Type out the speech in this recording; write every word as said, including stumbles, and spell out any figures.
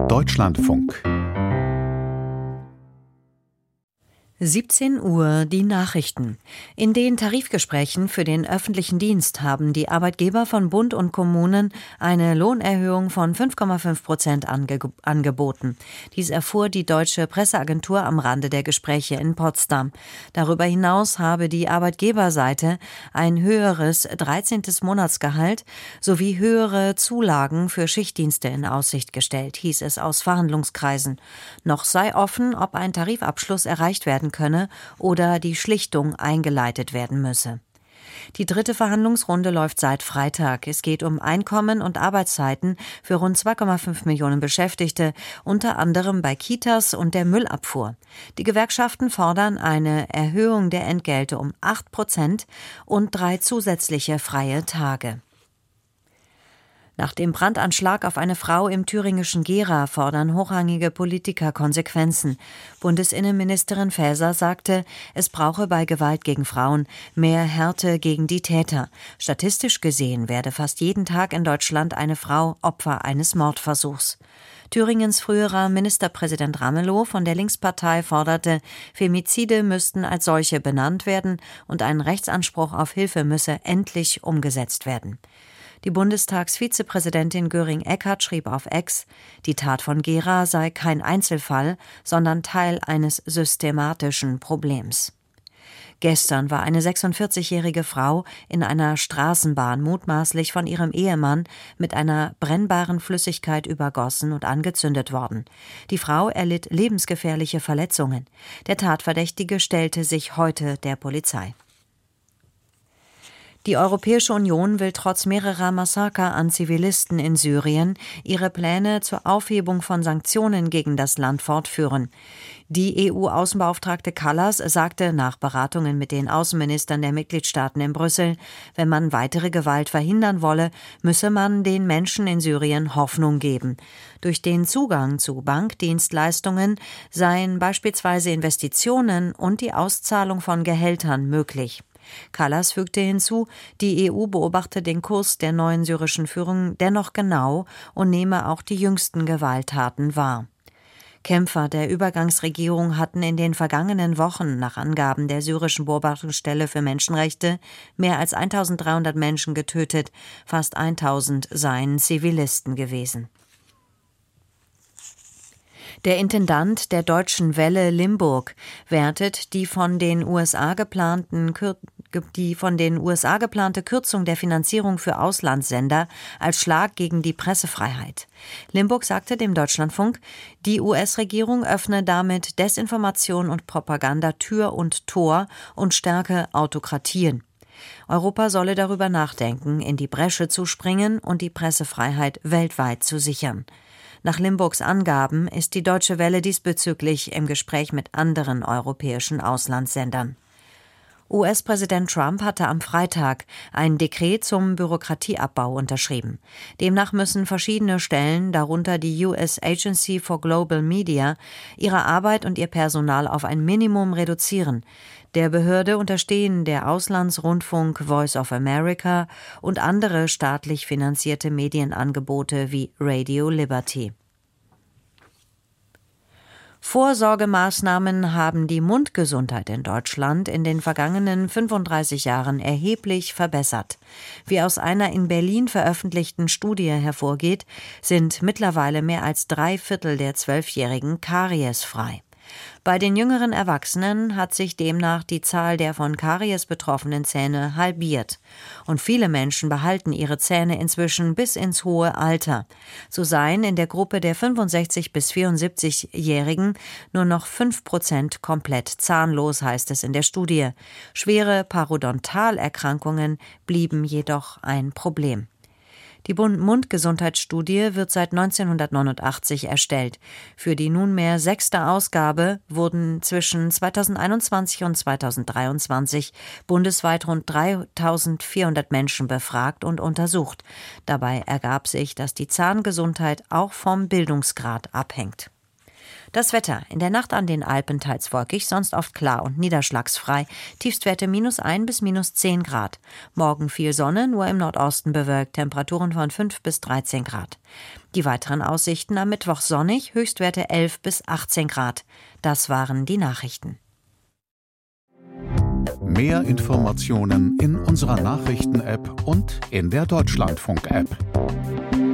Deutschlandfunk. siebzehn Uhr die Nachrichten. In den Tarifgesprächen für den öffentlichen Dienst haben die Arbeitgeber von Bund und Kommunen eine Lohnerhöhung von fünf Komma fünf Prozent ange- angeboten. Dies erfuhr die Deutsche Presseagentur am Rande der Gespräche in Potsdam. Darüber hinaus habe die Arbeitgeberseite ein höheres dreizehntes Monatsgehalt sowie höhere Zulagen für Schichtdienste in Aussicht gestellt, hieß es aus Verhandlungskreisen. Noch sei offen, ob ein Tarifabschluss erreicht werden könne oder die Schlichtung eingeleitet werden müsse. Die dritte Verhandlungsrunde läuft seit Freitag. Es geht um Einkommen und Arbeitszeiten für rund zwei Komma fünf Millionen Beschäftigte, unter anderem bei Kitas und der Müllabfuhr. Die Gewerkschaften fordern eine Erhöhung der Entgelte um acht Prozent und drei zusätzliche freie Tage. Nach dem Brandanschlag auf eine Frau im thüringischen Gera fordern hochrangige Politiker Konsequenzen. Bundesinnenministerin Faeser sagte, es brauche bei Gewalt gegen Frauen mehr Härte gegen die Täter. Statistisch gesehen werde fast jeden Tag in Deutschland eine Frau Opfer eines Mordversuchs. Thüringens früherer Ministerpräsident Ramelow von der Linkspartei forderte, Femizide müssten als solche benannt werden und ein Rechtsanspruch auf Hilfe müsse endlich umgesetzt werden. Die Bundestagsvizepräsidentin Göring-Eckardt schrieb auf X, die Tat von Gera sei kein Einzelfall, sondern Teil eines systematischen Problems. Gestern war eine sechsundvierzigjährige Frau in einer Straßenbahn mutmaßlich von ihrem Ehemann mit einer brennbaren Flüssigkeit übergossen und angezündet worden. Die Frau erlitt lebensgefährliche Verletzungen. Der Tatverdächtige stellte sich heute der Polizei. Die Europäische Union will trotz mehrerer Massaker an Zivilisten in Syrien ihre Pläne zur Aufhebung von Sanktionen gegen das Land fortführen. Die E U-Außenbeauftragte Kallas sagte nach Beratungen mit den Außenministern der Mitgliedstaaten in Brüssel, wenn man weitere Gewalt verhindern wolle, müsse man den Menschen in Syrien Hoffnung geben. Durch den Zugang zu Bankdienstleistungen seien beispielsweise Investitionen und die Auszahlung von Gehältern möglich. Kallas fügte hinzu, die E U beobachte den Kurs der neuen syrischen Führung dennoch genau und nehme auch die jüngsten Gewalttaten wahr. Kämpfer der Übergangsregierung hatten in den vergangenen Wochen nach Angaben der syrischen Beobachtungsstelle für Menschenrechte mehr als eintausenddreihundert Menschen getötet, fast tausend seien Zivilisten gewesen. Der Intendant der Deutschen Welle Limburg wertet die von den U S A geplanten die von den U S A geplante Kürzung der Finanzierung für Auslandssender als Schlag gegen die Pressefreiheit. Limburg sagte dem Deutschlandfunk, die U S-Regierung öffne damit Desinformation und Propaganda Tür und Tor und stärke Autokratien. Europa solle darüber nachdenken, in die Bresche zu springen und die Pressefreiheit weltweit zu sichern. Nach Limburgs Angaben ist die Deutsche Welle diesbezüglich im Gespräch mit anderen europäischen Auslandssendern. U S-Präsident Trump hatte am Freitag ein Dekret zum Bürokratieabbau unterschrieben. Demnach müssen verschiedene Stellen, darunter die U S Agency for Global Media, ihre Arbeit und ihr Personal auf ein Minimum reduzieren. Der Behörde unterstehen der Auslandsrundfunk Voice of America und andere staatlich finanzierte Medienangebote wie Radio Liberty. Vorsorgemaßnahmen haben die Mundgesundheit in Deutschland in den vergangenen fünfunddreißig Jahren erheblich verbessert. Wie aus einer in Berlin veröffentlichten Studie hervorgeht, sind mittlerweile mehr als drei Viertel der Zwölfjährigen kariesfrei. Bei den jüngeren Erwachsenen hat sich demnach die Zahl der von Karies betroffenen Zähne halbiert. Und viele Menschen behalten ihre Zähne inzwischen bis ins hohe Alter. So seien in der Gruppe der fünfundsechzig- bis vierundsiebzigjährigen nur noch fünf Prozent komplett zahnlos, heißt es in der Studie. Schwere Parodontalerkrankungen blieben jedoch ein Problem. Die Mundgesundheitsstudie wird seit neunzehnhundertneunundachtzig erstellt. Für die nunmehr sechste Ausgabe wurden zwischen zweitausendeinundzwanzig und zweitausenddreiundzwanzig bundesweit rund dreitausendvierhundert Menschen befragt und untersucht. Dabei ergab sich, dass die Zahngesundheit auch vom Bildungsgrad abhängt. Das Wetter: in der Nacht an den Alpen teils wolkig, sonst oft klar und niederschlagsfrei. Tiefstwerte minus ein bis minus zehn Grad. Morgen viel Sonne, nur im Nordosten bewölkt. Temperaturen von fünf bis dreizehn Grad. Die weiteren Aussichten: am Mittwoch sonnig, Höchstwerte elf bis achtzehn Grad. Das waren die Nachrichten. Mehr Informationen in unserer Nachrichten-App und in der Deutschlandfunk-App.